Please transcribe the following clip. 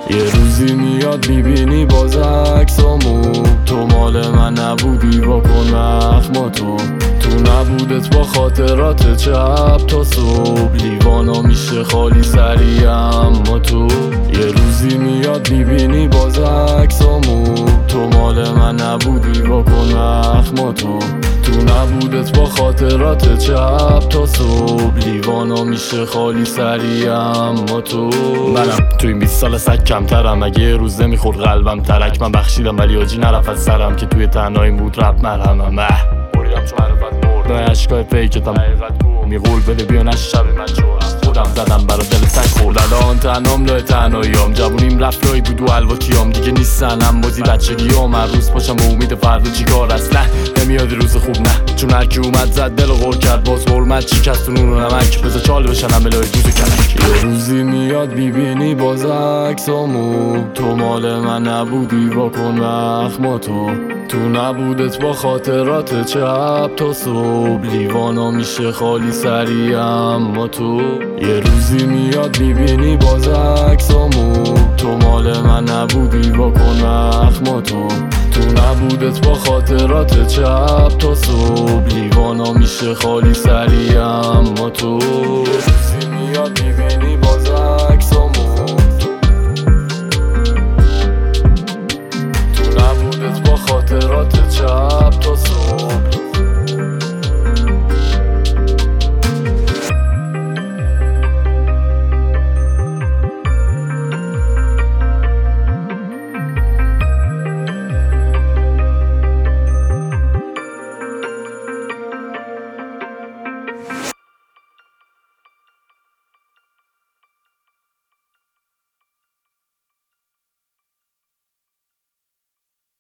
یه روزی میاد میبینی باز عکسامو، تو مال من نبودی واکن اخماتو، تو نبودت با خاطرات چپ تا صبح، لیوانا میشه خالی سری اما تو. یه روزی میاد میبینی باز عکسامو، تو مال من نبودی واکن اخماتو، تو نبودت با خاطرات چپ تا صبح، لیوانا میشه خالی سری اما تو. منم تو این 20 سال سگ کمترم، اگه یه روز نمیخورد قلبم ترک، من بخشیدم ولی آجی نرفت از سرم که توی تنهایی بود رب مرهمم. بریدم چون معرفت مرد عشقای فیکتم حقیقت گو میقول بده بیا نشه شب من چورم، خودم زدم برا دل سگ خورد. الان تنهام لای تنهاییام، جوونیم رفت لای بود و الواکیام، دیگه نیستن هم بازی بچگیام، هر روز پاشم و امید فردا چی کار است. نه نمیاد روز خوب نه، چون هرکی اومد زد دل و غور کرد، باز حرمت شکست و نون و نمک، بذار چال بشن همه لای دوز کلک. یه روزی میاد میبینی باز عکسامو، تو مال من نبودی واکن اخماتو، تو نبودت با خاطرات چپ تا صبح، لیوانا میشه خالی سری اما تو. یه روزی میاد میبینی باز عکسامو، تو مال من نبودی واکن اخماتو، تو نبودت با خاطرات چپ تا صبح، لیوانا میشه خالی سری اما تو. یه روزی میاد میبینی